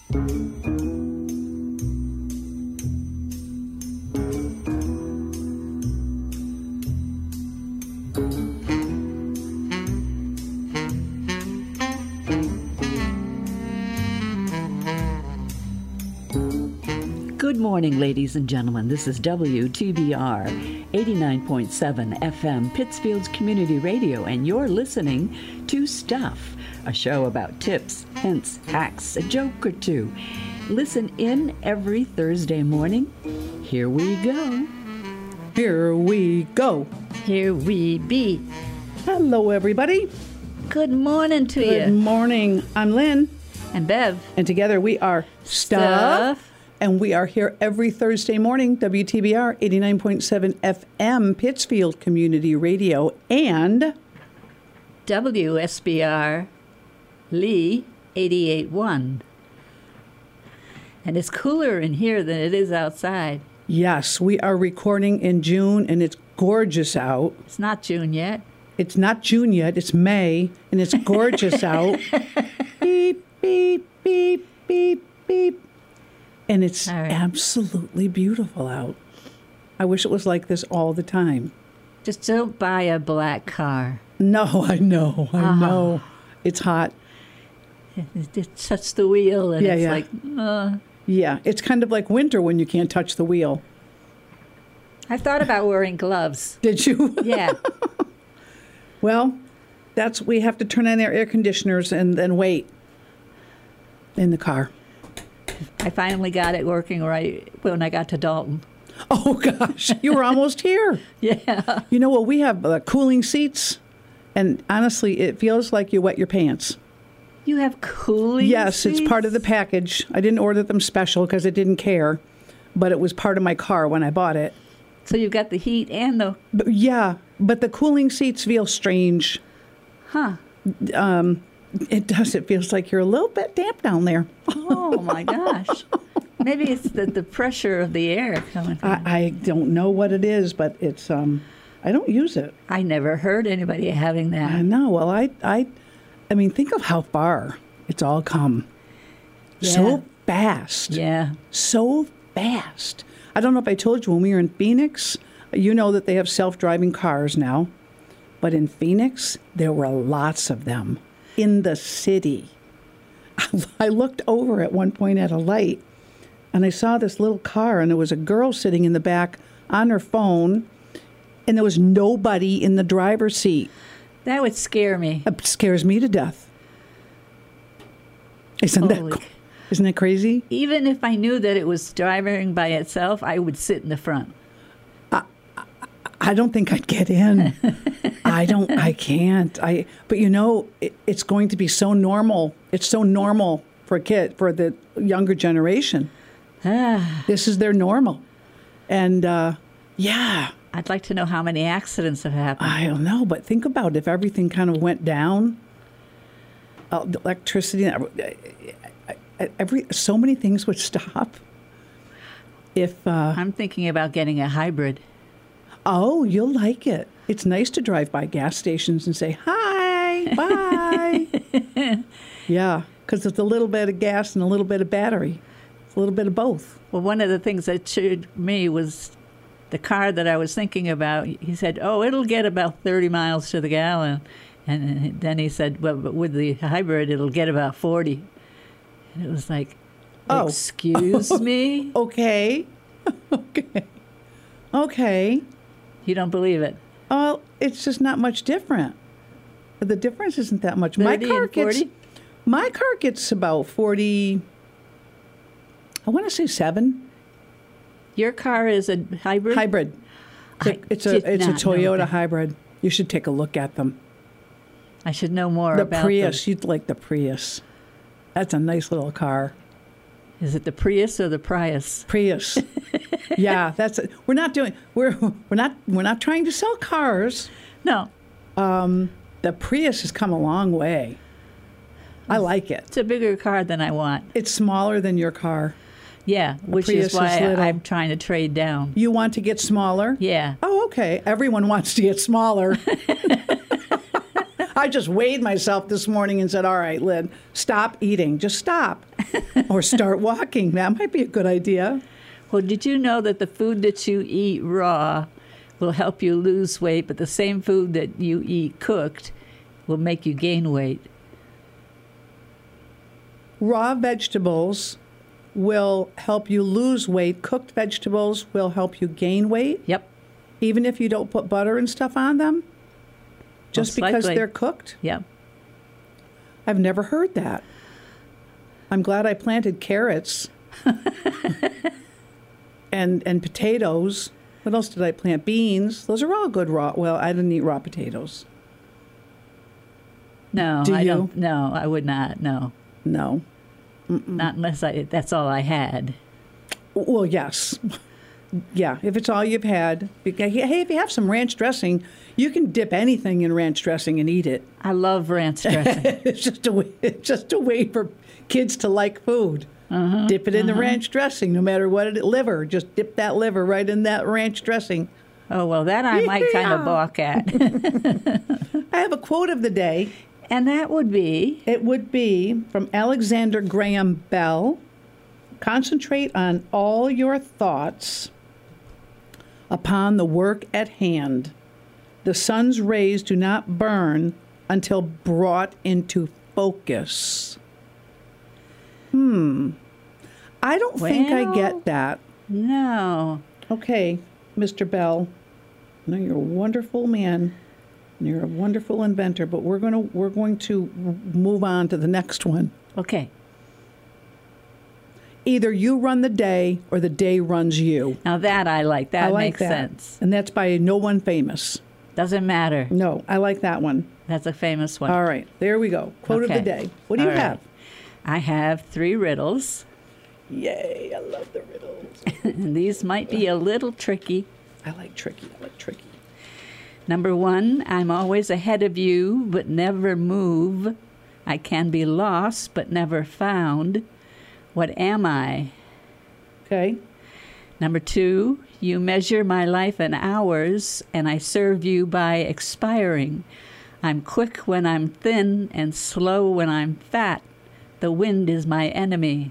Good morning, ladies and gentlemen. This is WTBR 89.7 FM, Pittsfield's Community Radio, and you're listening to Stuff, a show about tips, hints, hacks, a joke or two. Listen in every Thursday morning. Here we go. Here we go. Here we be. Hello, everybody. Good morning to you. Good morning. I'm Lynn. And Bev. And together we are Stuff. And we are here every Thursday morning, WTBR 89.7 FM, Pittsfield Community Radio, and WSBR Lee 88.1. And it's cooler in here than it is outside. Yes, we are recording in June, and it's gorgeous out. It's not June yet. It's not June yet. It's May, and it's gorgeous out. Beep, beep, beep, beep, beep. And it's absolutely beautiful out. I wish it was like this all the time. Just don't buy a black car. No, I know. It's hot. It touches the wheel, and it's like... Yeah, it's kind of like winter when you can't touch the wheel. I've thought about wearing gloves. Did you? Yeah. Well, we have to turn on our air conditioners and then wait in the car. I finally got it working right when I got to Dalton. Oh, gosh. You were almost here. Yeah. You know what? We have cooling seats, and honestly, it feels like you wet your pants. You have cooling Yes, seats? it's part of the package. I didn't order them special because I didn't care, but it was part of my car when I bought it. So you've got the heat and the... But the cooling seats feel strange. Huh. It does. It feels like you're a little bit damp down there. Oh, my gosh. Maybe it's the pressure of the air coming from I don't know what it is, but it's, I don't use it. I never heard anybody having that. I know. Well, I mean, think of how far it's all come. Yeah. So fast. Yeah. So fast. I don't know if I told you when we were in Phoenix, you know that they have self-driving cars now, but in Phoenix, there were lots of them. In the city. I looked over at one point at a light, and I saw this little car, and there was a girl sitting in the back on her phone, and there was nobody in the driver's seat. That would scare me. It scares me to death. Isn't that crazy? Even if I knew that it was driving by itself, I would sit in the front. I don't think I'd get in. I can't. But you know, it's going to be so normal. It's so normal for the younger generation. This is their normal. And, I'd like to know how many accidents have happened. I don't know, but think about it. If everything kind of went down, the electricity, so many things would stop. I'm thinking about getting a hybrid. Oh, you'll like it. It's nice to drive by gas stations and say, hi, bye. Yeah, because it's a little bit of gas and a little bit of battery. It's a little bit of both. Well, one of the things that cheered me was the car that I was thinking about. He said, it'll get about 30 miles to the gallon. And then he said, well, but with the hybrid, it'll get about 40. And it was like, excuse me? Okay. Okay. You don't believe it? Oh, it's just not much different. The difference isn't that much. 30 and 40? My car gets about 40, I want to say 7. Your car is a hybrid? Hybrid. It's a Toyota hybrid. You should take a look at them. I should know more about the Prius. You'd like the Prius. That's a nice little car. Is it the Prius or the Prius? Prius. Yeah, that's it. We're not trying to sell cars. No. The Prius has come a long way. I like it. It's a bigger car than I want. It's smaller than your car. Yeah, which is why I'm trying to trade down. You want to get smaller? Yeah. Oh, okay. Everyone wants to get smaller. I just weighed myself this morning and said, all right, Lynn, stop eating. Just stop. Or start walking. That might be a good idea. Well, did you know that the food that you eat raw will help you lose weight, but the same food that you eat cooked will make you gain weight? Raw vegetables will help you lose weight. Cooked vegetables will help you gain weight. Yep. Even if you don't put butter and stuff on them? Just Most because likely. they're cooked? Yep. I've never heard that. I'm glad I planted carrots and potatoes. What else did I plant? Beans. Those are all good raw. Well, I didn't eat raw potatoes. No, Do I you? don't. No, I would not. No, No. not unless that's all I had. Well, yes. Yeah, if it's all you've had. Hey, if you have some ranch dressing, you can dip anything in ranch dressing and eat it. I love ranch dressing. It's just a way for kids to like food. Dip it in the ranch dressing, no matter what it liver. Just dip that liver right in that ranch dressing. Oh, well, that I might kind of balk at. I have a quote of the day. And that would be? It would be from Alexander Graham Bell. Concentrate on all your thoughts upon the work at hand. The sun's rays do not burn until brought into focus. I don't think I Well- get that. No. Okay, Mr. Bell. I know you're a wonderful man. And you're a wonderful inventor, but we're going to move on to the next one. Okay. Either you run the day or the day runs you. Now that I like. That I like makes that. sense. And that's by no one famous. Doesn't matter. No, I like that one. That's a famous one. All right, there we go. Quote of Okay. the day. What do you All right. have? I have 3 riddles. Yay, I love the riddles. And these might be a little tricky. I like tricky. Number 1, I'm always ahead of you, but never move. I can be lost, but never found. What am I? Okay. Number 2, you measure my life in hours, and I serve you by expiring. I'm quick when I'm thin and slow when I'm fat. The wind is my enemy.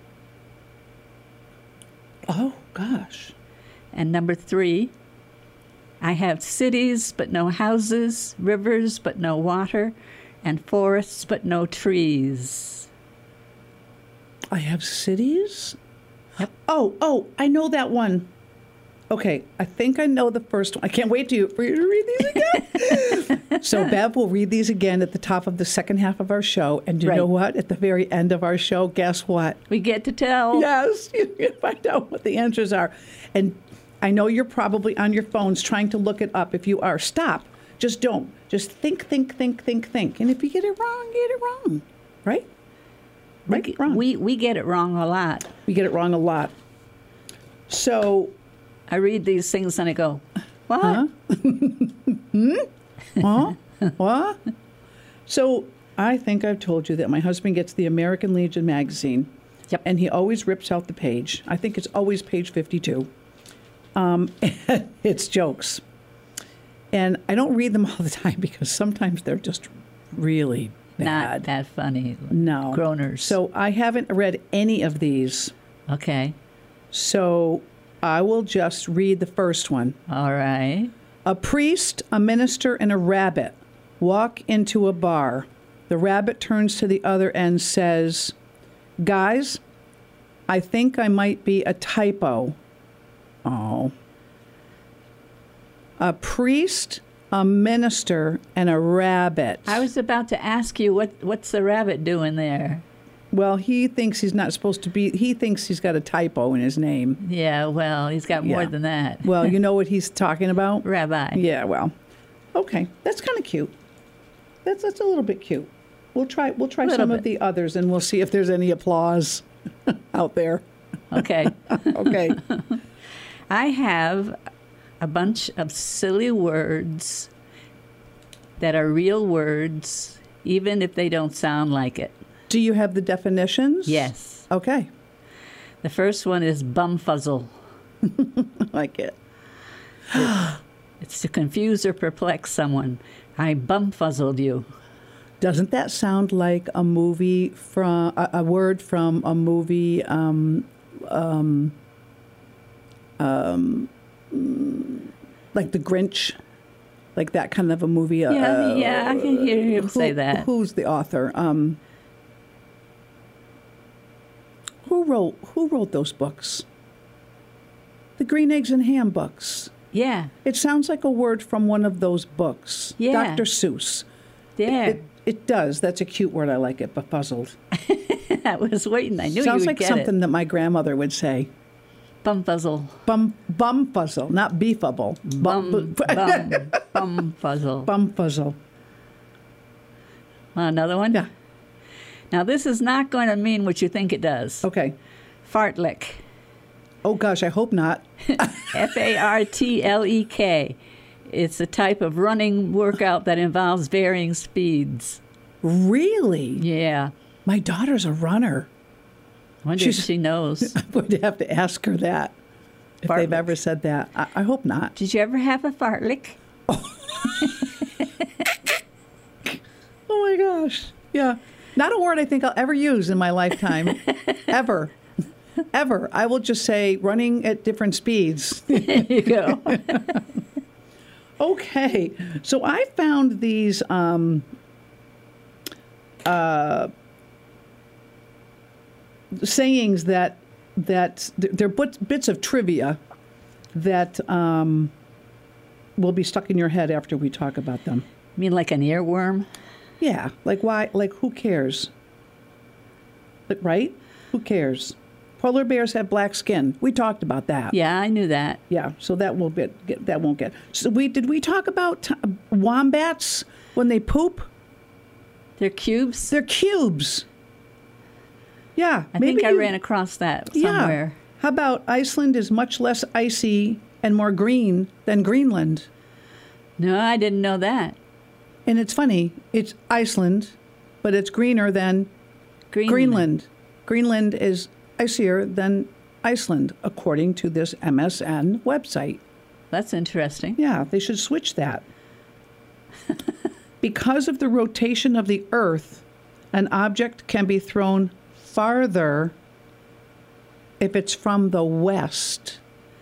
Oh, gosh. And number 3, I have cities but no houses, rivers but no water, and forests but no trees. I have cities? Yep. Oh, I know that one. Okay, I think I know the first one. I can't wait for you to read these again. So Bev will read these again at the top of the second half of our show. And you know what? At the very end of our show, guess what? We get to tell. Yes, you can find out what the answers are. And I know you're probably on your phones trying to look it up. If you are, stop. Just don't. Just think. And if you get it wrong, get it wrong. Right? Right? Wrong. We get it wrong a lot. We get it wrong a lot. So, I read these things and I go, what? huh? What? So, I think I've told you that my husband gets the American Legion magazine. Yep. And he always rips out the page. I think it's always page 52. It's jokes. And I don't read them all the time because sometimes they're just really bad. Not that funny. No. Groaners. So I haven't read any of these. Okay. So I will just read the first one. All right. A priest, a minister, and a rabbit walk into a bar. The rabbit turns to the other and says, "Guys, I think I might be a typo." Oh. A priest, a minister, and a rabbit. I was about to ask you, what's the rabbit doing there? Well, he thinks he's not supposed to be. He thinks he's got a typo in his name. Yeah, well, he's got more Yeah. than that. Well, you know what he's talking about? Rabbi. Yeah, well. Okay. That's kind of cute. That's a little bit cute. We'll try some of bit. the others and we'll see if there's any applause out there. Okay. Okay. I have a bunch of silly words that are real words, even if they don't sound like it. Do you have the definitions? Yes. Okay. The first one is bumfuzzle. I like it. It's to confuse or perplex someone. I bumfuzzled you. Doesn't that sound like a movie from a word from a movie? Like The Grinch, like that kind of a movie. Yeah, I can hear him say that. Who's the author? Who wrote those books? The Green Eggs and Ham books. Yeah. It sounds like a word from one of those books. Yeah. Dr. Seuss. There. It does. That's a cute word. I like it. Befuzzled. I was waiting. I knew you Sounds would like get something it. that my grandmother would say. Bumfuzzle. Bumfuzzle, not beefable. Bumfuzzle. Bumfuzzle. Want another one? Yeah. Now, this is not going to mean what you think it does. Okay. Fartlek. Oh, gosh, I hope not. Fartlek. It's a type of running workout that involves varying speeds. Really? Yeah. My daughter's a runner. Wonder if she knows. I'm going to have to ask her that, if they've Fartlek. ever said that. I hope not. Did you ever have a fartlek? Oh, my gosh. Yeah. Not a word I think I'll ever use in my lifetime. Ever. Ever. I will just say running at different speeds. There you go. Okay. So I found these sayings that they're bits of trivia that will be stuck in your head after we talk about them. You mean like an earworm? Yeah, like why? Like who cares? But, right? Who cares? Polar bears have black skin. We talked about that. Yeah, I knew that. Yeah. So that will that won't get. So did we talk about wombats when they poop? They're cubes? They're cubes. Yeah. I think I ran across that somewhere. Yeah. How about Iceland is much less icy and more green than Greenland? No, I didn't know that. And it's funny. It's Iceland, but it's greener than Greenland. Greenland is icier than Iceland, according to this MSN website. That's interesting. Yeah, they should switch that. Because of the rotation of the Earth, an object can be thrown farther if it's from the west.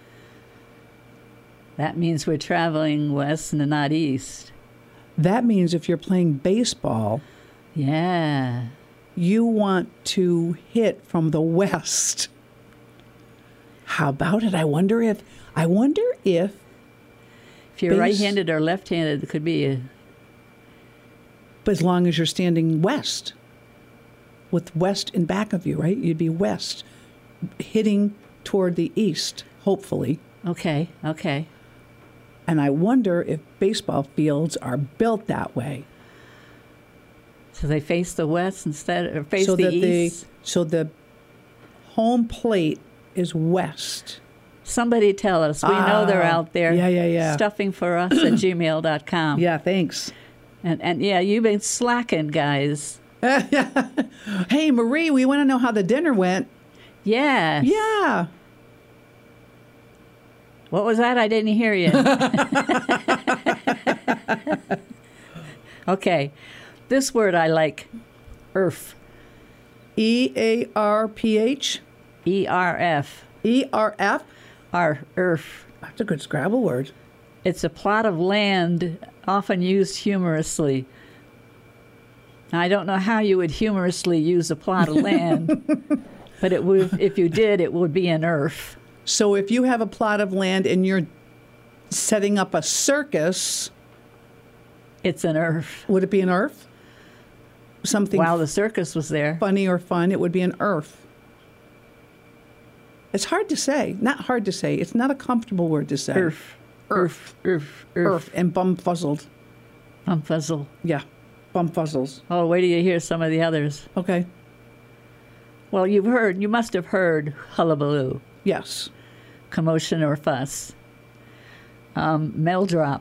That means we're traveling west and not east. That means if you're playing baseball, Yeah. you want to hit from the west. How about it? I wonder if If you're right-handed or left-handed, it could be but as long as you're standing west, with west in back of you, right? You'd be west, hitting toward the east, hopefully. Okay. And I wonder if baseball fields are built that way. So they face the west instead, or face the that east? So the home plate is west. Somebody tell us. We know they're out there. Yeah. Stuffing for us at gmail.com. Yeah, thanks. And yeah, you've been slacking, guys. Hey, Marie, we want to know how the dinner went. Yes. Yeah. What was that? I didn't hear you. Okay. This word I like. ERF. EARPH? ERF. ERF? ERF. That's a good Scrabble word. It's a plot of land often used humorously. Now, I don't know how you would humorously use a plot of land, but it would, if you did, it would be an ERF. So if you have a plot of land and you're setting up a circus, It's an ERF. would it be an ERF? Something While the circus was there. funny or fun, it would be an ERF. It's hard to say. Not hard to say. It's not a comfortable word to say. ERF. ERF. ERF. ERF and bumfuzzled. Bumfuzzle. Yeah, bumfuzzles. Oh, wait till you hear some of the others. Okay. Well, you must have heard hullabaloo, Yes. commotion or fuss. Meldrop.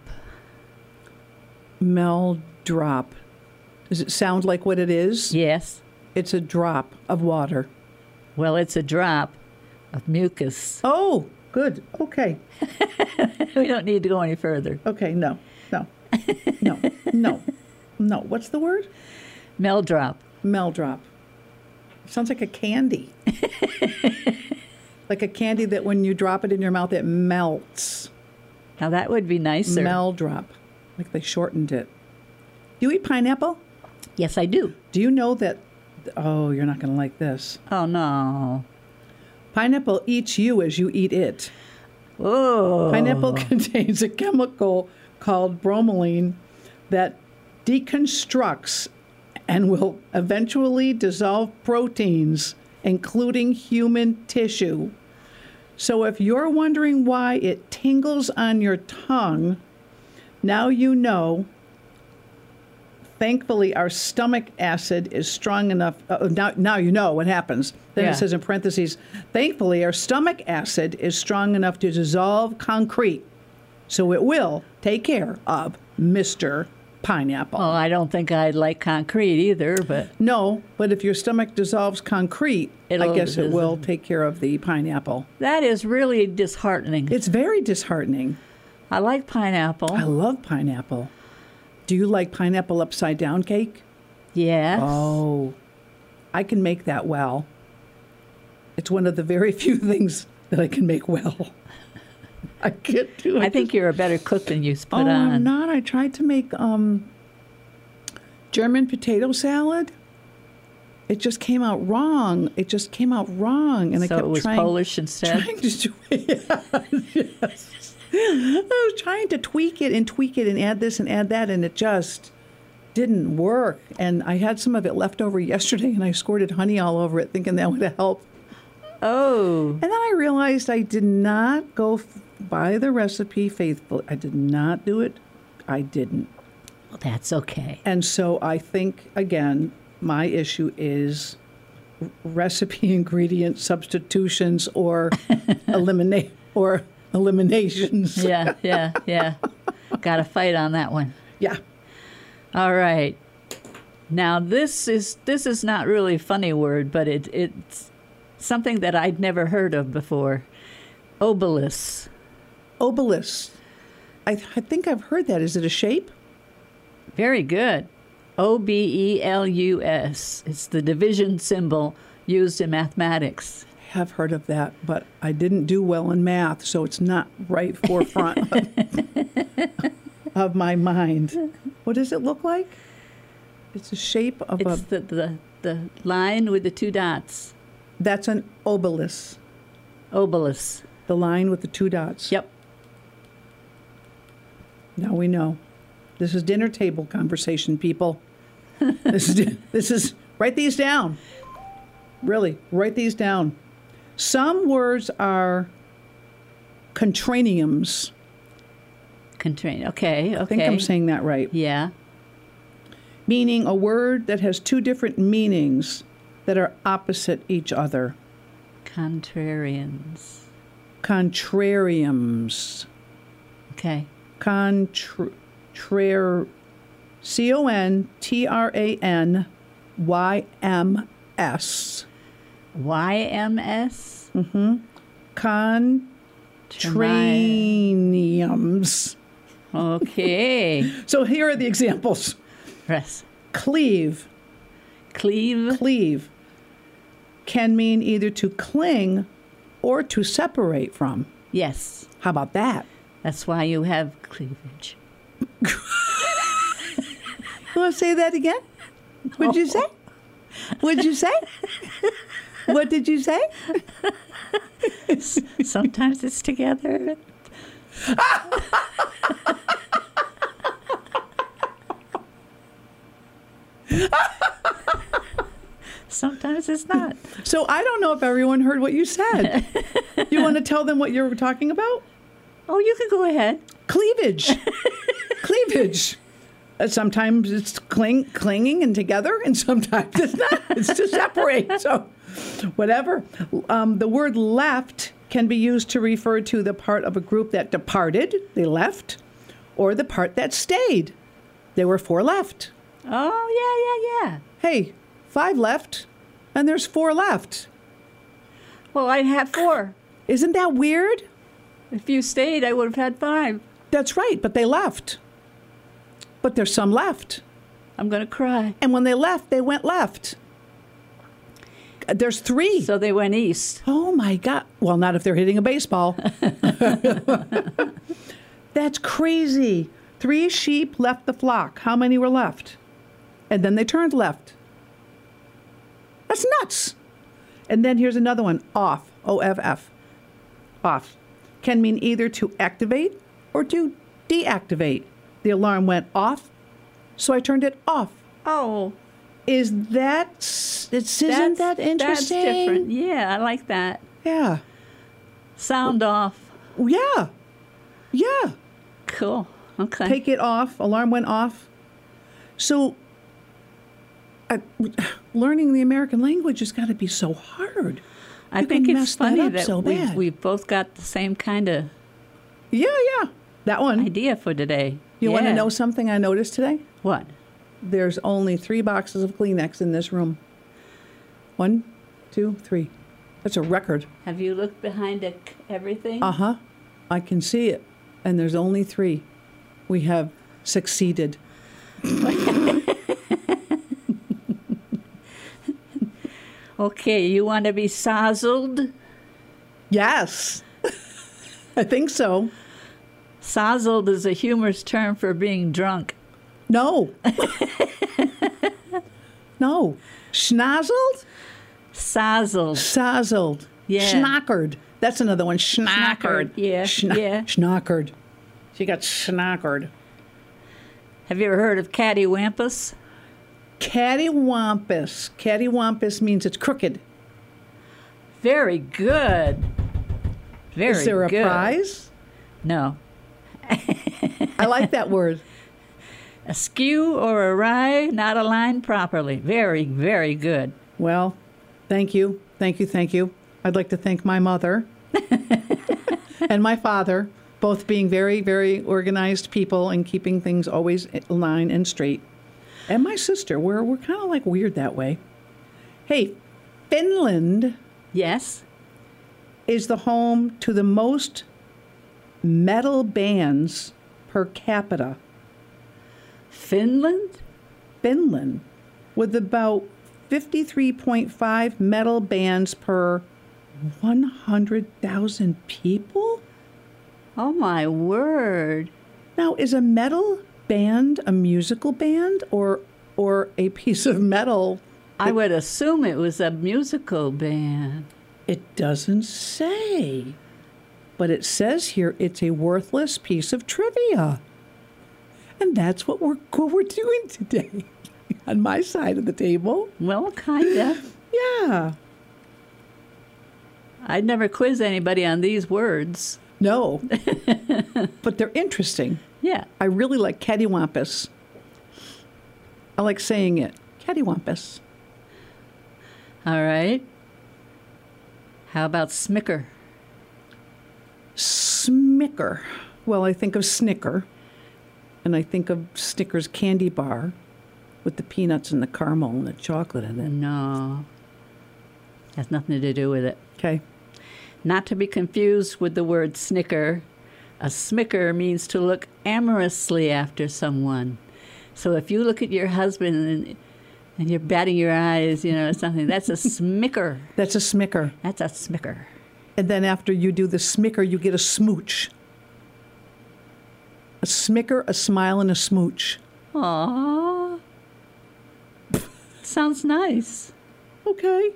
Meldrop. Does it sound like what it is? Yes. It's a drop of water. Well, it's a drop of mucus. Oh, good. Okay. We don't need to go any further. Okay, no. No. What's the word? Meldrop. Meldrop. Sounds like a candy. Like a candy that when you drop it in your mouth, it melts. Now that would be nicer. Meldrop. Like they shortened it. Do you eat pineapple? Yes, I do. Do you know that? Oh, you're not going to like this. Oh, no. Pineapple eats you as you eat it. Oh. Pineapple contains a chemical called bromelain that deconstructs and will eventually dissolve proteins, including human tissue. So if you're wondering why it tingles on your tongue, now you know. Thankfully, our stomach acid is strong enough. Now you know what happens. Then it says in parentheses, thankfully, our stomach acid is strong enough to dissolve concrete. So it will take care of Mr. Pineapple. Well, I don't think I'd like concrete either, but... No, but if your stomach dissolves concrete, I guess it will take care of the pineapple. That is really disheartening. It's very disheartening. I like pineapple. I love pineapple. Do you like pineapple upside down cake? Yes. Oh, I can make that well. It's one of the very few things that I can make well. I can't do it. I think you're a better cook than you put on. I'm not. I tried to make German potato salad. It just came out wrong. And so I kept it was Polish instead? Trying to do it. Yes. I was trying to tweak it and add this and add that, and it just didn't work. And I had some of it left over yesterday, and I squirted honey all over it, thinking that would help. Oh. And then I realized I did not go by the recipe faithfully. I did not do it. I didn't. Well, that's okay. And so I think, again, my issue is recipe ingredient substitutions or eliminations. Yeah. Got to fight on that one. Yeah. All right. Now, this is not really a funny word, but it's something that I'd never heard of before. Obelus. Obelus. I think I've heard that. Is it a shape? Very good. Obelus. It's the division symbol used in mathematics. I have heard of that, but I didn't do well in math, so it's not right forefront of my mind. What does it look like? It's a shape of it's the line with the two dots. That's an obelus. Obelus. The line with the two dots. Yep. Now we know. This is dinner table conversation, people. This is write these down. Really, write these down. Some words are contraniums. Okay. I think I'm saying that right. Yeah. Meaning a word that has two different meanings that are opposite each other. Contrarians. Contrariums. Okay. Contrarians. YMS? Mm-hmm. Contraniums. Okay. So here are the examples. Yes. Cleave. Cleave Can mean either to cling or to separate from. Yes. How about that? That's why you have cleavage. You want to say that again? What'd you say? What'd you say? What did you say? Sometimes it's together. Sometimes it's not. So I don't know if everyone heard what you said. You want to tell them what you're talking about? Oh, you can go ahead. Cleavage. Cleavage. Sometimes it's clinging and together, and sometimes it's not. It's to separate. So whatever. The word left can be used to refer to the part of a group that departed, they left, or the part that stayed. There were 4 left. Oh, yeah. Hey, 5 left, and there's 4 left. Well, I'd have 4. Isn't that weird? If you stayed, I would have had 5. That's right, but they left. But there's some left. I'm going to cry. And when they left, they went left. There's 3. So they went east. Oh, my God. Well, not if they're hitting a baseball. That's crazy. 3 sheep left the flock. How many were left? And then they turned left. That's nuts. And then here's another one. Off. O-F-F. Off. Can mean either to activate or to deactivate. The alarm went off, so I turned it off. Oh. Isn't that interesting? That's different. Yeah, I like that. Yeah. Sound off. Yeah. Yeah. Cool. Okay. Take it off. Alarm went off. So learning the American language has got to be so hard. I think it's funny that so bad. we've both got the same kind of Yeah. That one. idea for today. You want to Yeah. know something I noticed today? What? There's only 3 boxes of Kleenex in this room. 1, 2, 3. That's a record. Have you looked behind everything? Uh-huh. I can see it. And there's only 3. We have succeeded. Okay, you want to be sozzled? Yes. I think so. Sozzled is a humorous term for being drunk. No. No. Schnozzled? Sozzled. Sozzled. Yeah. Schnockered. That's another one. Schnockered. Yeah, yeah. Schnockered. She got schnockered. Have you ever heard of cattywampus? Cattywampus. Cattywampus means it's crooked. Very good. Very good. Is there a prize? No. I like that word. Askew or awry, not aligned properly. Very, very good. Well, thank you. Thank you. Thank you. I'd like to thank my mother and my father, both being very, very organized people and keeping things always in line and straight. And my sister, we're kind of like weird that way. Hey, Finland Yes? is the home to the most metal bands per capita. Finland? Finland, with about 53.5 metal bands per 100,000 people? Oh, my word. Now, is a metal band a musical band or a piece of metal? I would assume it was a musical band. It doesn't say. But it says here it's a worthless piece of trivia. And that's what we're doing today on my side of the table. Well, kind of. Yeah. I'd never quiz anybody on these words. No. But they're interesting. Yeah. I really like cattywampus. I like saying it. Cattywampus. All right. How about smicker? Smicker. Well, I think of Snicker. And I think of Snickers candy bar with the peanuts and the caramel and the chocolate in it. No. Has nothing to do with it. Okay. Not to be confused with the word snicker. A smicker means to look amorously after someone. So if you look at your husband and you're batting your eyes, or something, that's a smicker. That's a smicker. That's a smicker. And then after you do the smicker, you get a smooch. A smicker, a smile, and a smooch. Aww. Sounds nice. Okay.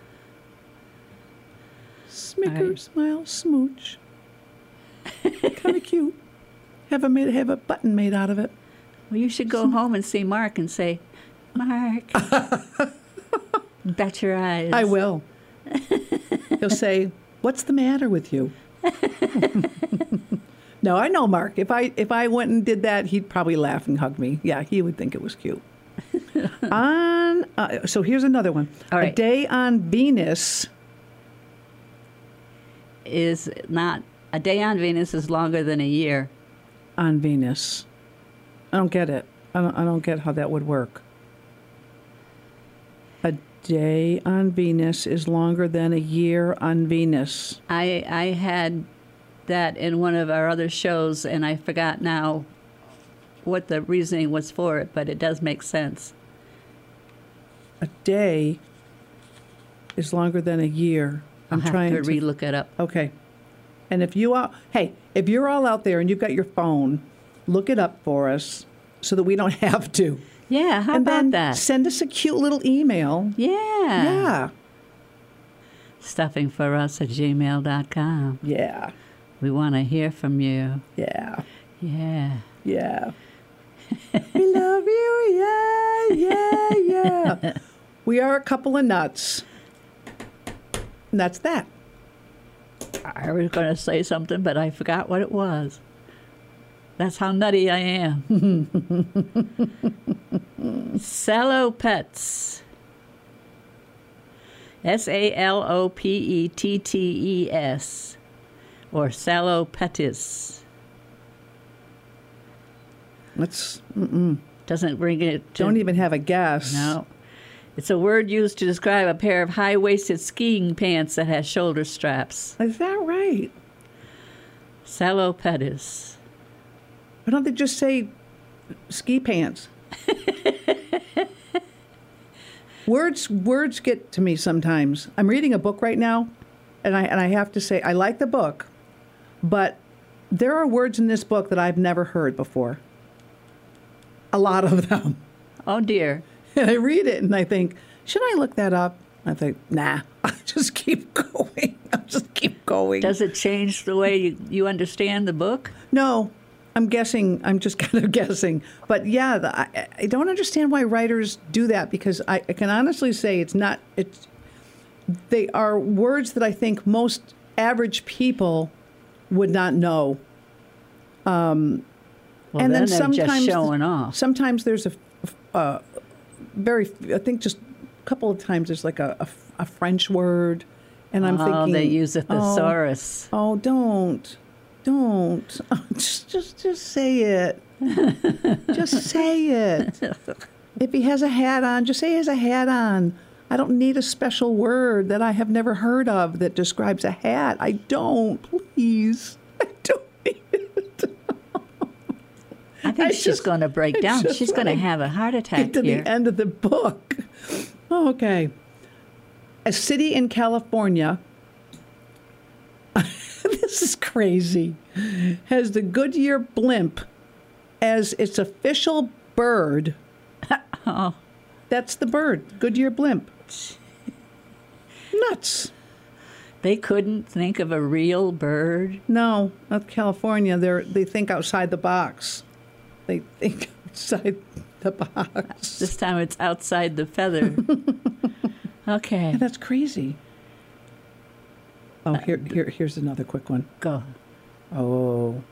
Smicker, Right. smile, smooch. Kind of cute. Have a button made out of it. Well, you should go home and see Mark and say, Mark. Bet your eyes. I will. He'll say, "What's the matter with you?" No, I know Mark. If I went and did that, he'd probably laugh and hug me. Yeah, he would think it was cute. So here's another one. All right. A day on Venus. Is not a day on Venus is longer than a year. On Venus. I don't get it. I don't get how that would work. A day on Venus is longer than a year on Venus. I had that in one of our other shows, and I forgot now what the reasoning was for it, but it does make sense. A day is longer than a year. I'll have to relook it up. Okay. And if you're all out there and you've got your phone, look it up for us so that we don't have to. Yeah, how and about then that? Send us a cute little email. Yeah. Yeah. Stuffingforus@gmail.com. Yeah. We want to hear from you. Yeah. Yeah. Yeah. We love you. Yeah, yeah, yeah. We are a couple of nuts. And that's that. I was going to say something, but I forgot what it was. That's how nutty I am. Salopets. Salopettes. Or Salopetis. Doesn't bring it to... Don't even have a guess. No. It's a word used to describe a pair of high-waisted skiing pants that has shoulder straps. Is that right? Salopetis. Why don't they just say ski pants? Words get to me sometimes. I'm reading a book right now, and I have to say I like the book, but there are words in this book that I've never heard before. A lot of them. Oh, dear. And I read it and I think, should I look that up? I think, nah, I'll just keep going. Does it change the way you understand the book? No, I'm guessing. I'm just kind of guessing. But yeah, I don't understand why writers do that, because I can honestly say they are words that I think most average people would not know. Well, and then sometimes just showing off. Sometimes there's I think just a couple of times there's like a French word, and I'm thinking... Oh, they use a thesaurus. Oh, don't. Just say it. Just say it. If he has a hat on, just say he has a hat on. I don't need a special word that I have never heard of that describes a hat. I don't. Please. I don't need it. I think she's going to break down. She's going to have a heart attack get to here. the end of the book. Okay. A city in California, this is crazy, has the Goodyear blimp as its official bird. Oh. That's the bird, Goodyear blimp. Nuts. They couldn't think of a real bird? No, not California. They think outside the box. They think outside the box. This time it's outside the feather. Okay. Yeah, that's crazy. Oh, here's another quick one. Go. Oh.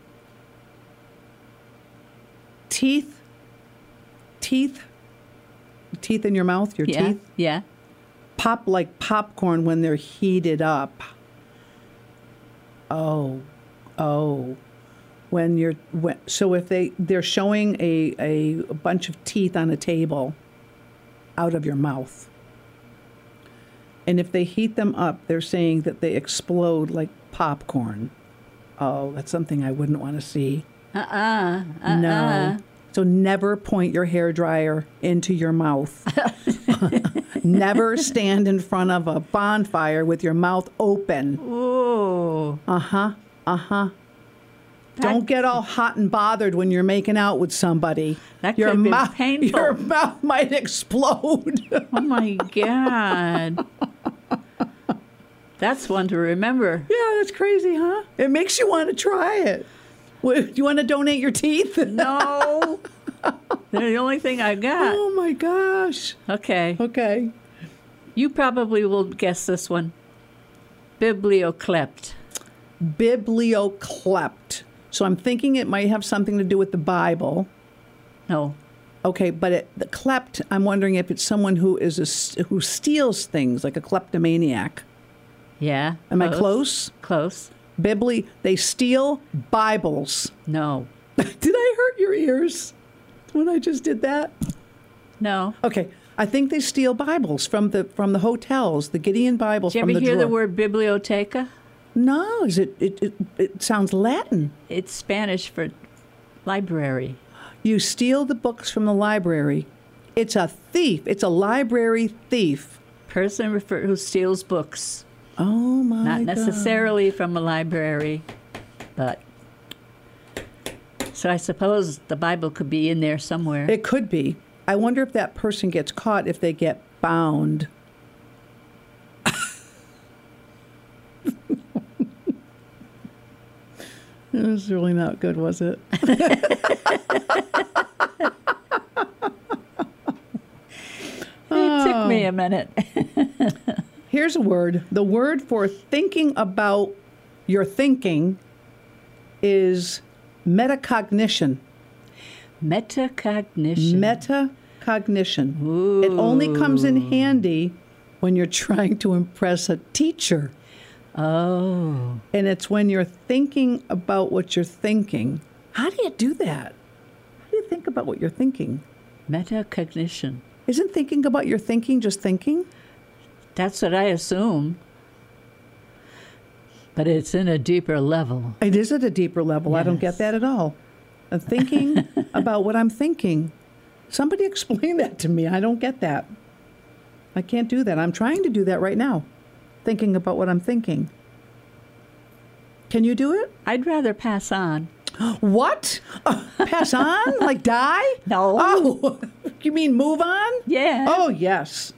Teeth in your mouth, your teeth. Yeah. Pop like popcorn when they're heated up. Oh. So if they're showing a bunch of teeth on a table out of your mouth. And if they heat them up, they're saying that they explode like popcorn. Oh, that's something I wouldn't want to see. No. So never point your hairdryer into your mouth. Never stand in front of a bonfire with your mouth open. Ooh. Don't get all hot and bothered when you're making out with somebody. That could have been painful. Your mouth might explode. Oh, my God. That's one to remember. Yeah, that's crazy, huh? It makes you want to try it. Do you want to donate your teeth? No. They're the only thing I got. Oh, my gosh. Okay. You probably will guess this one. Biblioclept. Biblioclept. So I'm thinking it might have something to do with the Bible. No. Okay, but the klept, I'm wondering if it's someone who steals things, like a kleptomaniac. Yeah. Am I close? Close. They steal Bibles. No. Did I hurt your ears when I just did that? No. Okay. I think they steal Bibles from the hotels, the Gideon Bibles from the drawer. Did you ever hear the word biblioteca? No. It sounds Latin. It's Spanish for library. You steal the books from the library. It's a thief. It's a library thief. Person who steals books. Oh, my Not God. necessarily from a library, but... So I suppose the Bible could be in there somewhere. It could be. I wonder if that person gets caught if they get bound. It was really not good, was it? It took me a minute. Here's a word. The word for thinking about your thinking is metacognition. Metacognition. Metacognition. Ooh. It only comes in handy when you're trying to impress a teacher. Oh. And it's when you're thinking about what you're thinking. How do you do that? How do you think about what you're thinking? Metacognition. Isn't thinking about your thinking just thinking? That's what I assume. But it's in a deeper level. It is at a deeper level. I don't Yes. get that at all. Thinking about what I'm thinking. Somebody explain that to me. I don't get that. I can't do that. I'm trying to do that right now. Thinking about what I'm thinking. Can you do it? I'd rather pass on. What? Pass on? Like die? No. Oh, you mean move on? Yeah. Oh, yes.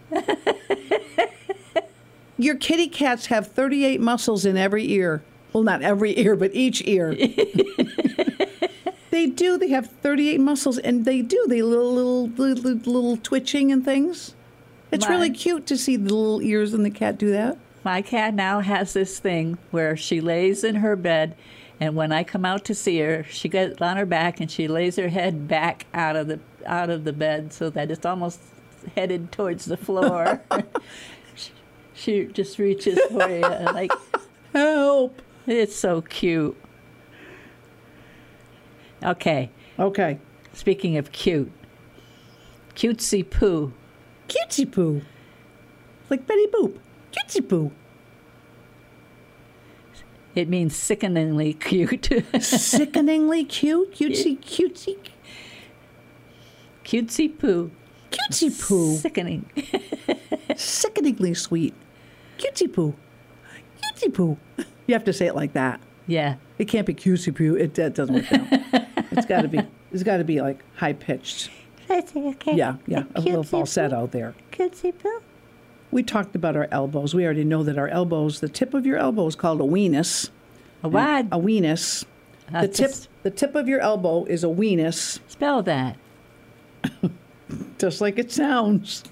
Your kitty cats have 38 muscles in every ear. Well, not every ear, but each ear. They do. They have 38 muscles, and they do. They little twitching and things. It's really cute to see the little ears in the cat do that. My cat now has this thing where she lays in her bed, and when I come out to see her, she gets on her back and she lays her head back out of the bed so that it's almost headed towards the floor. She just reaches for you like, help. It's so cute. Okay. Okay. Speaking of cute, cutesy poo. Cutesy poo. Like Betty Boop. Cutesy poo. It means sickeningly cute. Sickeningly cute? Cutesy. Cutesy poo. Cutesy poo. Sickening. Sickeningly sweet. Cutesy poo. Cutesy poo. You have to say it like that. Yeah. It can't be cutesy poo. It doesn't work out. It's got to be like high pitched. Okay. Yeah. A little falsetto there. Cutesy poo. We talked about our elbows. We already know that our elbows, the tip of your elbow is called a weenus. A what? A weenus. The tip of your elbow is a weenus, Spell that. just like it sounds.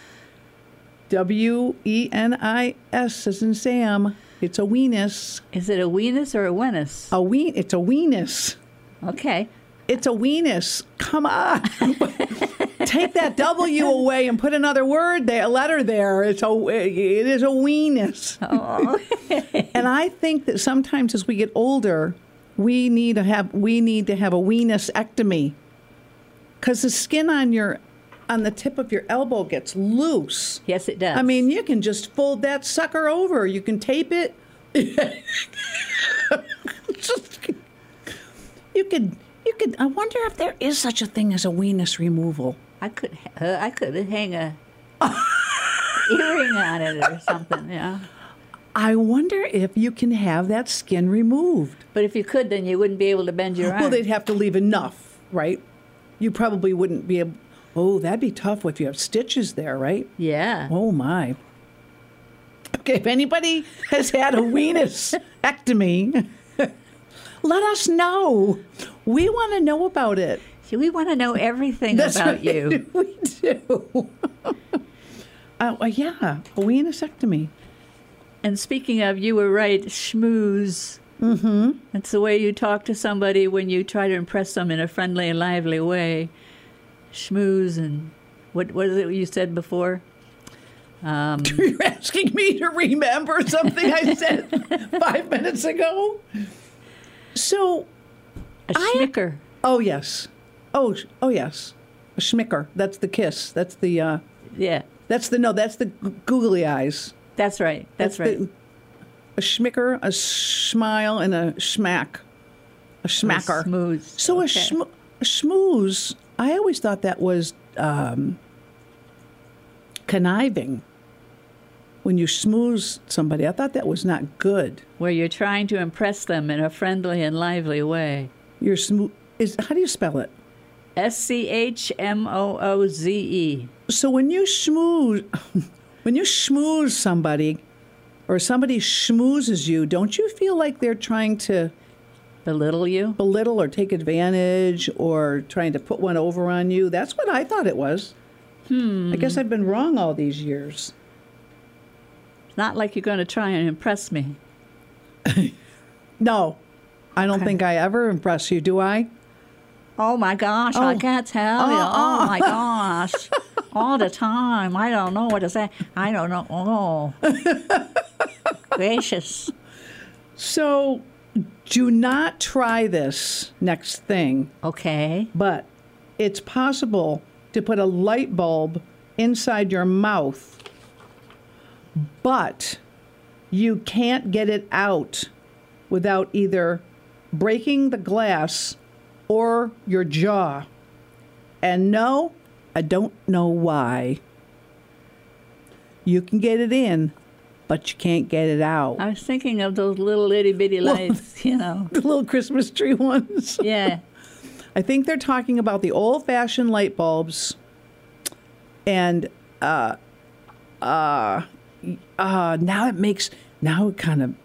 W-E-N-I-S as in Sam. It's a weenus. Is it a weenus or a weenus? It's a weenus. Okay. It's a weenus. Come on. Take that W away and put another word there, a letter there. It is a weenus. Oh. And I think that sometimes as we get older, we need to have a weenusectomy. Because the skin on the tip of your elbow gets loose. Yes, it does. I mean, you can just fold that sucker over. You can tape it. You could. I wonder if there is such a thing as a weenus removal. I could hang a earring on it or something. Yeah. I wonder if you can have that skin removed. But if you could, then you wouldn't be able to bend your arm. Well, they'd have to leave enough, right? You probably wouldn't be able. Oh, that'd be tough if you have stitches there, right? Yeah. Oh, my. Okay, if anybody has had a weenusectomy, let us know. We want to know about it. We want to know everything That's about right. you. We do. Yeah, a weenusectomy. And speaking of, you were right, schmooze. Mm-hmm. That's the way you talk to somebody when you try to impress them in a friendly and lively way. Schmooze and what is it you said before? You're asking me to remember something I said 5 minutes ago? So, A schmicker. oh, yes. Oh, yes. A schmicker. That's the kiss. That's the, Yeah, that's the googly eyes. that's right. That's right. A schmicker, a smile, and a schmack. A schmacker. Smooth. So Okay. a schmooze, I always thought that was conniving. When you schmooze somebody, I thought that was not good. Where you're trying to impress them in a friendly and lively way. How do you spell it? Schmooze. So when you schmooze somebody, or somebody schmoozes you, don't you feel like they're trying to belittle or take advantage, or trying to put one over on you? That's what I thought it was. I guess I've been wrong all these years. It's not like you're going to try and impress me. No, I don't think I ever impress you, do I? Oh my gosh, I can't tell you. Oh my gosh. All the time. I don't know what to say. I don't know. Oh. Gracious. So, do not try this next thing. Okay. But it's possible to put a light bulb inside your mouth, but you can't get it out without either breaking the glass or your jaw. And no, I don't know why. You can get it in, but you can't get it out. I was thinking of those little itty-bitty lights, The little Christmas tree ones. Yeah. I think they're talking about the old-fashioned light bulbs, and now it kind of,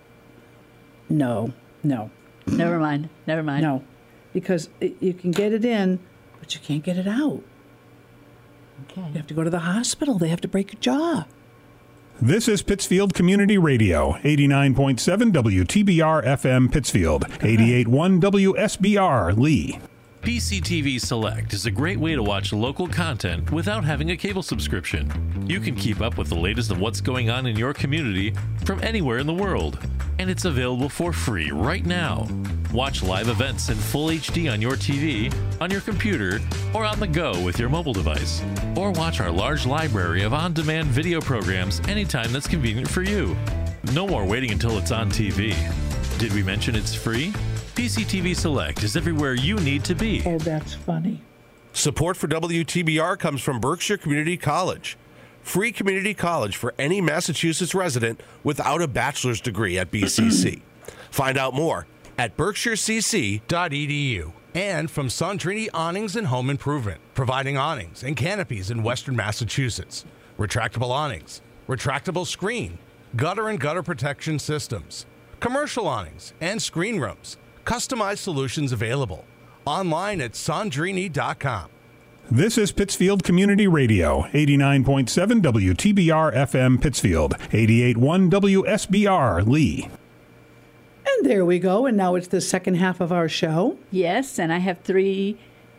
no. Never mind. No, because you can get it in, but you can't get it out. Okay. You have to go to the hospital. They have to break your jaw. This is Pittsfield Community Radio, 89.7 WTBR FM Pittsfield, 88.1 WSBR Lee. PCTV Select is a great way to watch local content without having a cable subscription. You can keep up with the latest of what's going on in your community from anywhere in the world. And it's available for free right now. Watch live events in full HD on your TV, on your computer, or on the go with your mobile device. Or watch our large library of on-demand video programs anytime that's convenient for you. No more waiting until it's on TV. Did we mention it's free? PCTV Select is everywhere you need to be. Oh, that's funny. Support for WTBR comes from Berkshire Community College. Free community college for any Massachusetts resident without a bachelor's degree at BCC. Find out more at berkshirecc.edu. And from Sandrini Awnings and Home Improvement, providing awnings and canopies in Western Massachusetts. Retractable awnings, retractable screen, gutter and gutter protection systems, commercial awnings and screen rooms. Customized solutions available. Online at Sandrini.com. This is Pittsfield Community Radio, 89.7 WTBR FM Pittsfield, 88.1 WSBR Lee. And there we go. And now it's the second half of our show. Yes, and I have 3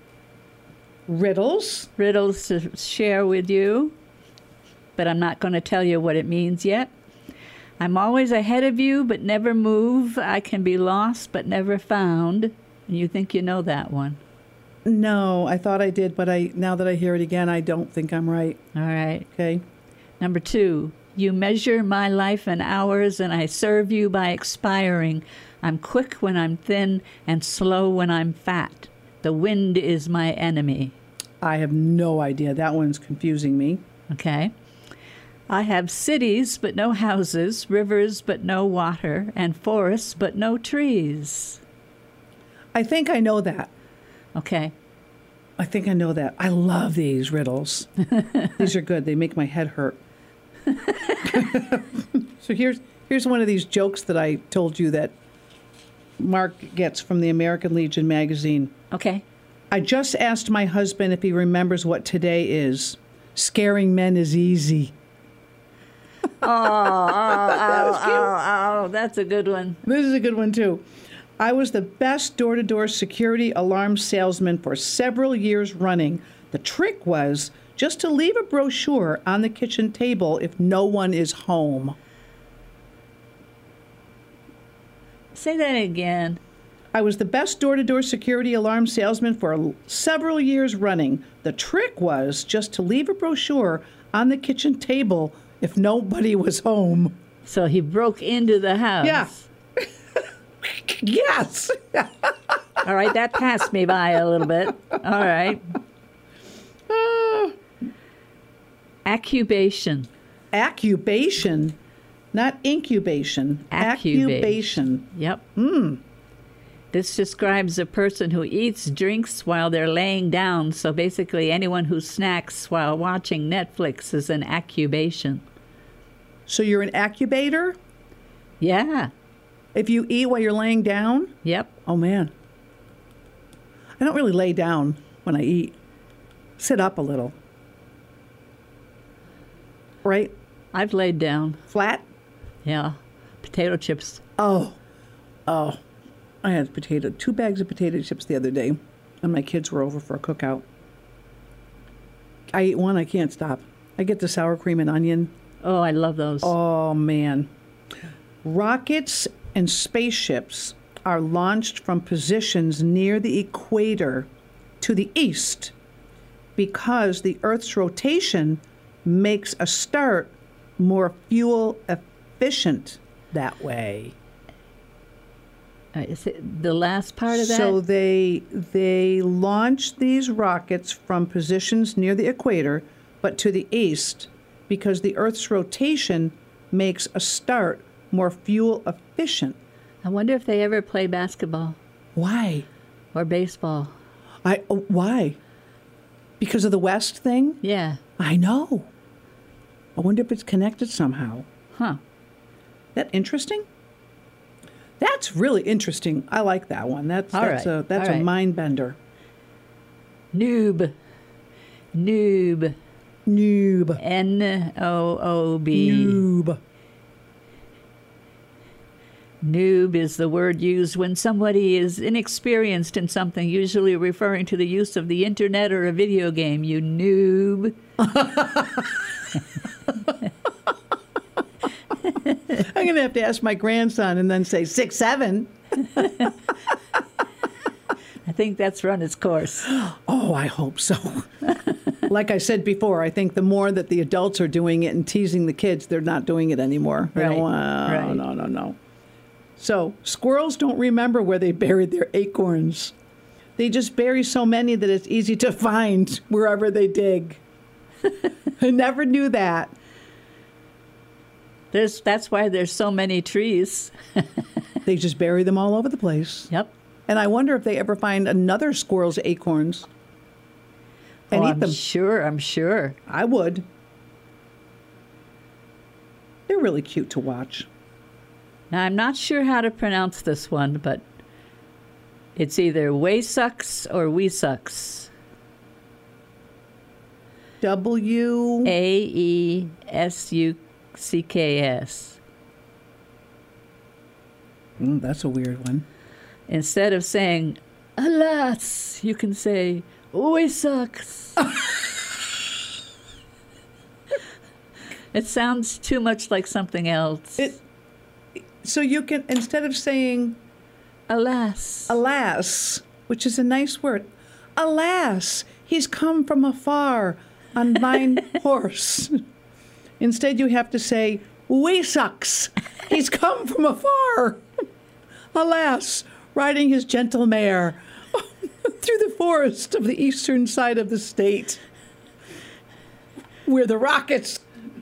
riddles to share with you, but I'm not going to tell you what it means yet. I'm always ahead of you, but never move. I can be lost, but never found. And you think you know that one. No, I thought I did, but now that I hear it again, I don't think I'm right. All right. Okay. Number 2, you measure my life in hours, and I serve you by expiring. I'm quick when I'm thin and slow when I'm fat. The wind is my enemy. I have no idea. That one's confusing me. Okay. I have cities, but no houses, rivers, but no water, and forests, but no trees. I think I know that. Okay. I think I know that. I love these riddles. These are good. They make my head hurt. So here's one of these jokes that I told you that Mark gets from the American Legion magazine. Okay. I just asked my husband if he remembers what today is. Scaring men is easy. Oh, that's a good one. This is a good one, too. I was the best door-to-door security alarm salesman for several years running. The trick was just to leave a brochure on the kitchen table if no one is home. Say that again. I was the best door-to-door security alarm salesman for several years running. The trick was just to leave a brochure on the kitchen table if nobody was home. So he broke into the house. Yeah. Yes. All right, that passed me by a little bit. All right. Accubation. Accubation, not incubation. Accubation. Yep. This describes a person who eats, drinks while they're laying down. So basically, anyone who snacks while watching Netflix is an accubation. So you're an accubator? Yeah. If you eat while you're laying down? Yep. Oh, man. I don't really lay down when I eat. Sit up a little. Right? I've laid down. Flat? Yeah. Potato chips. Oh. I had 2 bags of potato chips the other day, and my kids were over for a cookout. I eat one, I can't stop. I get the sour cream and onion. Oh, I love those. Oh, man. Rockets and spaceships are launched from positions near the equator to the east because the Earth's rotation makes a start more fuel efficient that way. Is it the last part of that? So they launch these rockets from positions near the equator, but to the east, because the Earth's rotation makes a start more fuel efficient. I wonder if they ever play basketball Why? or baseball. Why? Because of the West thing? Yeah. I know. I wonder if it's connected somehow. Huh. That interesting? That's really interesting. I like that one. That's All right. a mind bender. Noob. Noob. N-O-O-B. Noob. Noob is the word used when somebody is inexperienced in something, usually referring to the use of the internet or a video game. You noob. I'm going to have to ask my grandson and then say 6, 7. I think that's run its course. Oh, I hope so. Like I said before, I think the more that the adults are doing it and teasing the kids, they're not doing it anymore. Right. Right. No. So squirrels don't remember where they buried their acorns. They just bury so many that it's easy to find wherever they dig. I never knew that. That's why there's so many trees. They just bury them all over the place. Yep. And I wonder if they ever find another squirrel's acorns and eat them. I'm sure. I would. They're really cute to watch. Now, I'm not sure how to pronounce this one, but it's either Waysucks or Weesucks. Aesucks. That's a weird one. Instead of saying, alas, you can say, Waysucks. It sounds too much like something else. So you can, instead of saying alas, which is a nice word, alas, he's come from afar on thine horse. Instead you have to say, Waysucks, he's come from afar. Alas, riding his gentle mare through the forest of the eastern side of the state, where the rockets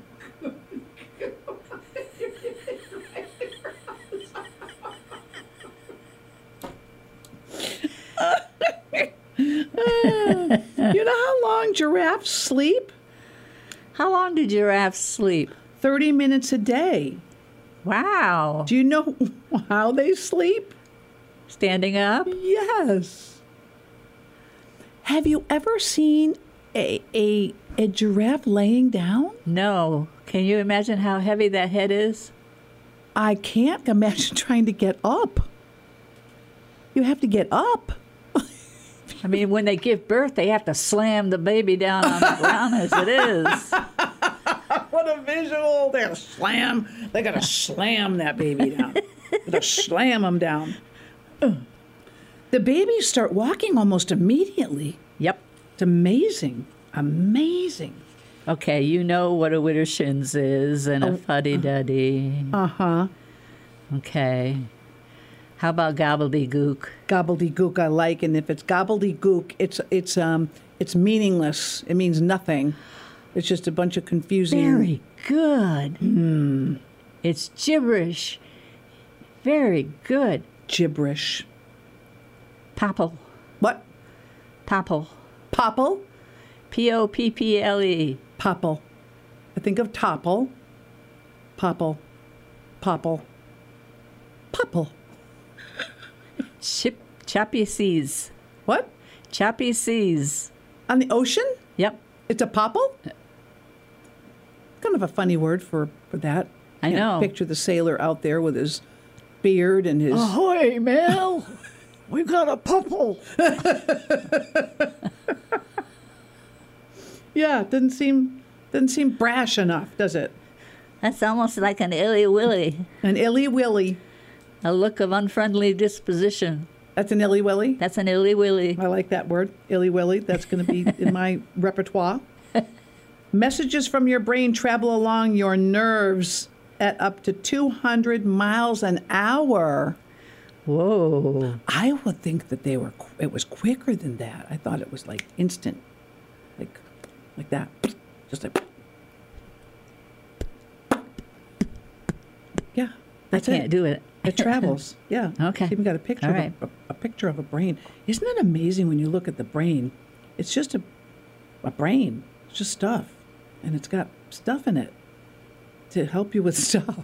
You know how long giraffes sleep? How long do giraffes sleep? 30 minutes a day. Wow. Do you know how they sleep? Standing up? Yes. Have you ever seen a giraffe laying down? No. Can you imagine how heavy that head is? I can't imagine trying to get up. You have to get up. I mean, when they give birth, they have to slam the baby down on the ground as it is. What a visual. They got to slam that baby down. Got to slam them down. The babies start walking almost immediately. Yep. It's amazing. Amazing. Okay, you know what a Widdershins is and a fuddy-duddy. Uh-huh. Okay. How about gobbledygook? Gobbledygook I like, and if it's gobbledygook, it's meaningless. It means nothing. It's just a bunch of confusing. Very good. It's gibberish. Very good. Gibberish. Popple. What? Popple. Popple? Popple. Popple. I think of topple. Popple. Popple. Popple. Choppy seas. What? Choppy seas. On the ocean? Yep. It's a popple? Kind of a funny word for that. I know. Picture the sailor out there with his beard and his... Ahoy, Mel! We got a popple. Yeah, it doesn't seem brash enough, does it? That's almost like an illy willy. An illy willy. A look of unfriendly disposition. That's an illy willy? That's an illy willy. I like that word, illy willy. That's going to be in my repertoire. Messages from your brain travel along your nerves at up to 200 miles an hour. Whoa. I would think that it was quicker than that. I thought it was like instant. Like that. Just like... Yeah. I can't do it. It travels. Yeah. Okay. It's even got a picture All right. a picture of a brain. Isn't it amazing when you look at the brain? It's just a brain. It's just stuff. And it's got stuff in it to help you with stuff.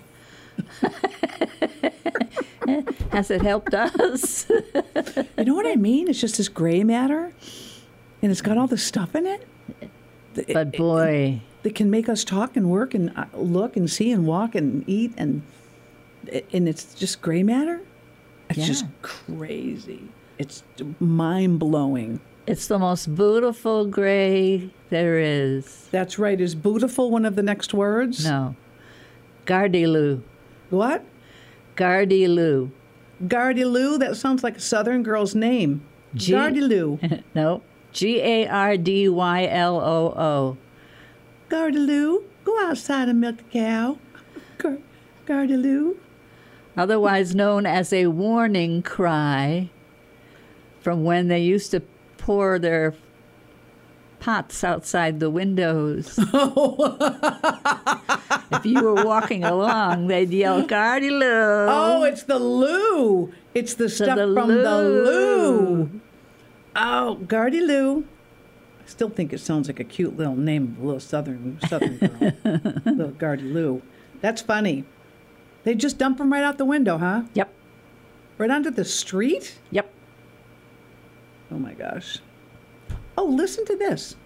Has it helped us? You know what I mean? It's just this gray matter, and it's got all this stuff in it. But boy, that can make us talk and work and look and see and walk and eat, and it's just gray matter. It's just crazy. It's mind-blowing. It's the most beautiful gray there is. That's right. Is beautiful one of the next words? No. Gardyloo. What? Gardyloo. Gardyloo? That sounds like a Southern girl's name. Gardyloo. No. Gardyloo. Gardyloo. Go outside and milk the cow. Gardyloo. Otherwise known as a warning cry from when they used to pour their pots outside the windows. If you were walking along, they'd yell, Gardyloo. Oh, it's the loo. It's the stuff from the loo. Oh, Gardyloo. I still think it sounds like a cute little name of a little southern girl. Little Gardyloo. That's funny. They just dump them right out the window, huh? Yep. Right onto the street? Yep. Oh, my gosh. Oh, listen to this.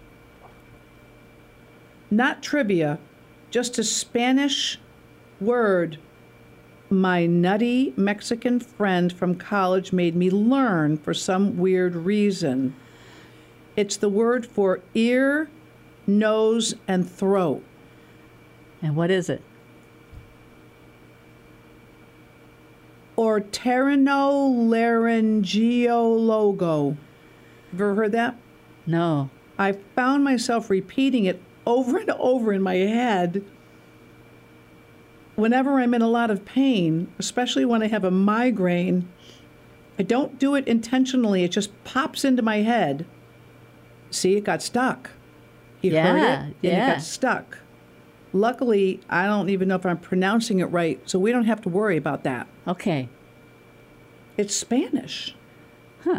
Not trivia, just a Spanish word my nutty Mexican friend from college made me learn for some weird reason. It's the word for ear, nose, and throat. And what is it? Otorrinolaryngologo. Ever heard that? No. I found myself repeating it over and over in my head whenever I'm in a lot of pain, especially when I have a migraine. I don't do it intentionally. It just pops into my head. See, it got stuck. You heard it, and it got stuck. Luckily, I don't even know if I'm pronouncing it right, so we don't have to worry about that. Okay. It's Spanish. Huh.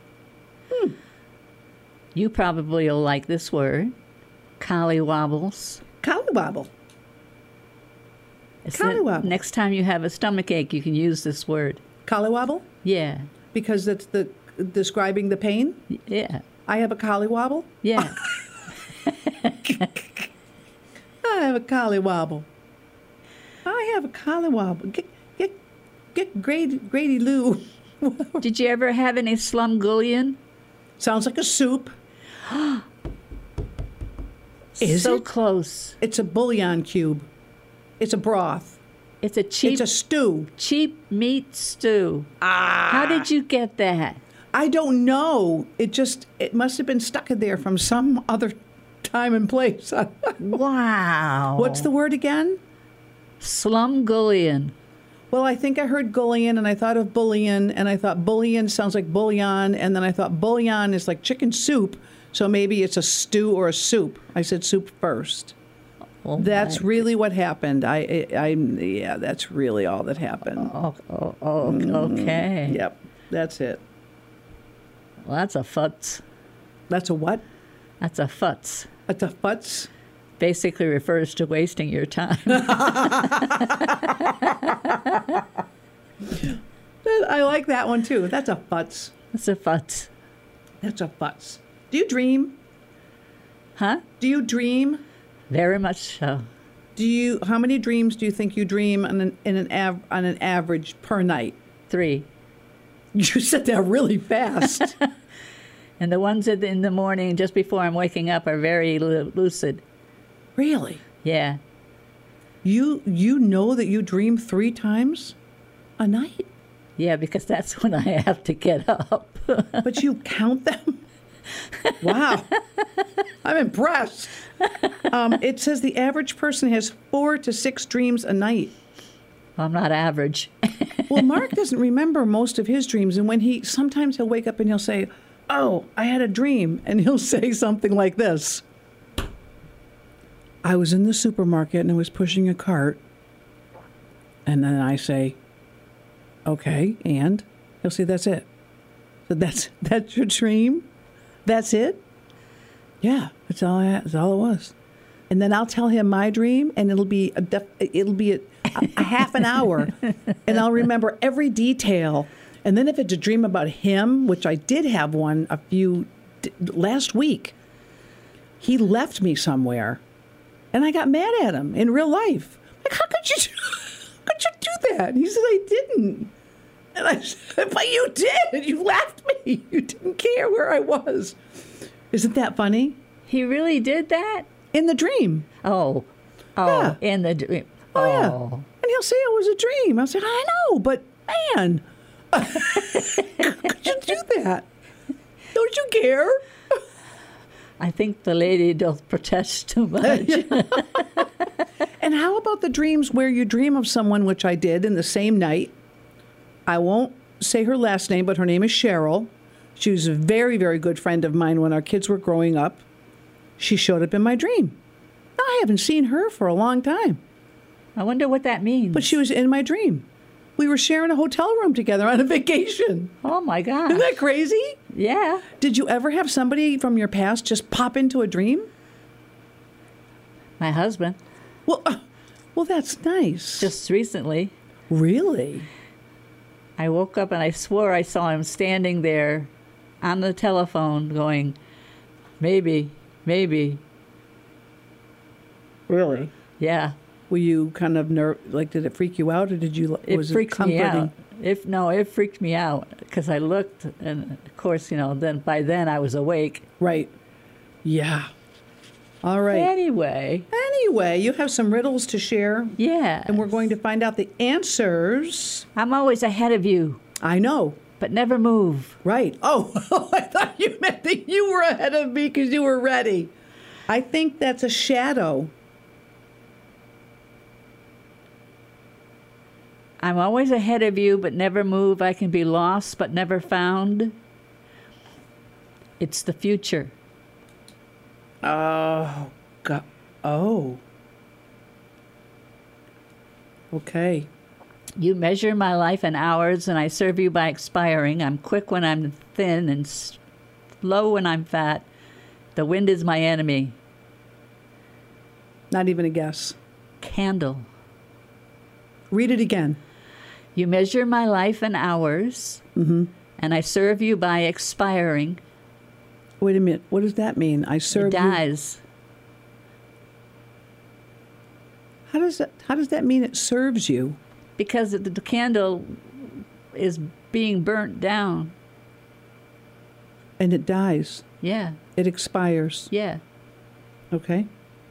You probably will like this word. Collywobbles. Collywobble. Collywobble. Next time you have a stomach ache, you can use this word. Collywobble? Yeah. Because it's describing the pain? Yeah. I have a collywobble? Yeah. I have a collywobble. I have a collywobble. Get Grady Lou. Did you ever have any slumgullion? Sounds like a soup. Is so it? Close. It's a bouillon cube. It's a broth. It's a cheap. It's a stew. Cheap meat stew. How did you get that? I don't know. It must have been stuck in there from some other time and place. Wow. What's the word again? Slumgullion. Well, I think I heard gullion, and I thought of bullion, and I thought bullion sounds like bouillon, and then I thought bouillon is like chicken soup, so maybe it's a stew or a soup. I said soup first. Oh, That's really what happened. Yeah, that's really all that happened. Okay. Yep, that's it. Well, that's a futz. That's a what? That's a futz. That's a futz? Basically refers to wasting your time. I like that one too. That's a futz. That's a futz. That's a futz. Do you dream? Huh? Do you dream? Very much so. How many dreams do you think you dream on an average per night? 3. You said that really fast. And the ones in the morning, just before I'm waking up, are very lucid. Really? Yeah. You know that you dream 3 times a night? Yeah, because that's when I have to get up. But you count them? Wow. I'm impressed. It says the average person has 4 to 6 dreams a night. I'm not average. Well, Mark doesn't remember most of his dreams. And sometimes he'll wake up and he'll say, "Oh, I had a dream." And he'll say something like this. "I was in the supermarket and I was pushing a cart." And then I say, "Okay, and?" He'll say, "That's it." So that's your dream? That's it? Yeah, that's all it was. And then I'll tell him my dream, and it'll be a half an hour, and I'll remember every detail. And then if it's a dream about him, which I did have one last week, he left me somewhere, and I got mad at him in real life. Like, how could you do that? And he said, "I didn't." And I said, "But you did. You left me. You didn't care where I was." Isn't that funny? He really did that? In the dream. Oh, Yeah. in the dream. Oh, yeah. And he'll say it was a dream. I'll say, "I know, but man, could you do that? Don't you care?" I think the lady don't protest too much. And how about the dreams where you dream of someone, which I did in the same night? I won't say her last name, but her name is Cheryl. She was a very, very good friend of mine when our kids were growing up. She showed up in my dream. I haven't seen her for a long time, I wonder what that means. but she was in my dream. We were sharing a hotel room together on a vacation. Oh, my God. Isn't that crazy? Yeah. Did you ever have somebody from your past just pop into a dream? My husband. Well, that's nice. Just recently, Really? I woke up and I swore I saw him standing there on the telephone going, maybe. Really? Yeah. Were you kind of did it freak you out, or did you? It was freaked it comforting? me out. It freaked me out because I looked, and of course, then by then I was awake. Right. Yeah. All right. Anyway, You have some riddles to share, yeah. and we're going to find out the answers. I'm always ahead of you, I know. but never move. Right. Oh, I thought you meant that you were ahead of me because you were ready. I think that's a shadow. I'm always ahead of you, but never move. I can be lost, but never found. It's the future. Oh, God. Oh. Okay. You measure my life in hours, and I serve you by expiring. I'm quick when I'm thin and slow when I'm fat. The wind is my enemy. Not even a guess. Candle. Read it again. You measure my life in hours, and I serve you by expiring. Wait a minute. What does that mean? I serve It you. dies. How does that mean it serves you? Because the candle is being burnt down. And it dies. Yeah, It expires. yeah. Okay.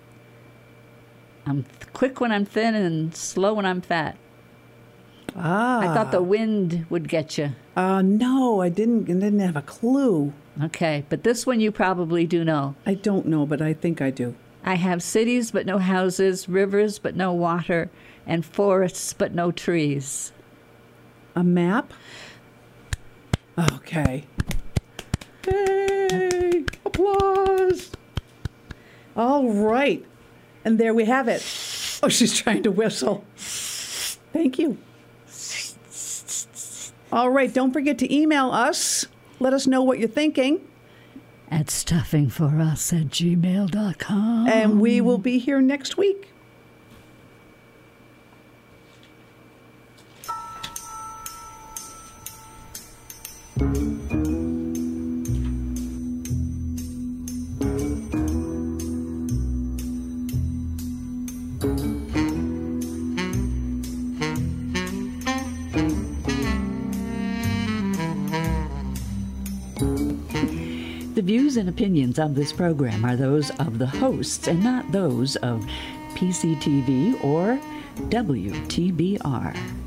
I'm quick when I'm thin and slow when I'm fat. Ah. I thought the wind would get you. No, I didn't have a clue. Okay, but this one you probably do know. I don't know, but I think I do. I have cities but no houses, rivers but no water, and forests but no trees. A map? Okay. Hey! Applause! All right. And there we have it. Oh, she's trying to whistle. Thank you. All right, don't forget to email us. Let us know what you're thinking. At stuffingforus@gmail.com. And we will be here next week. The views and opinions of this program are those of the hosts and not those of PCTV or WTBR.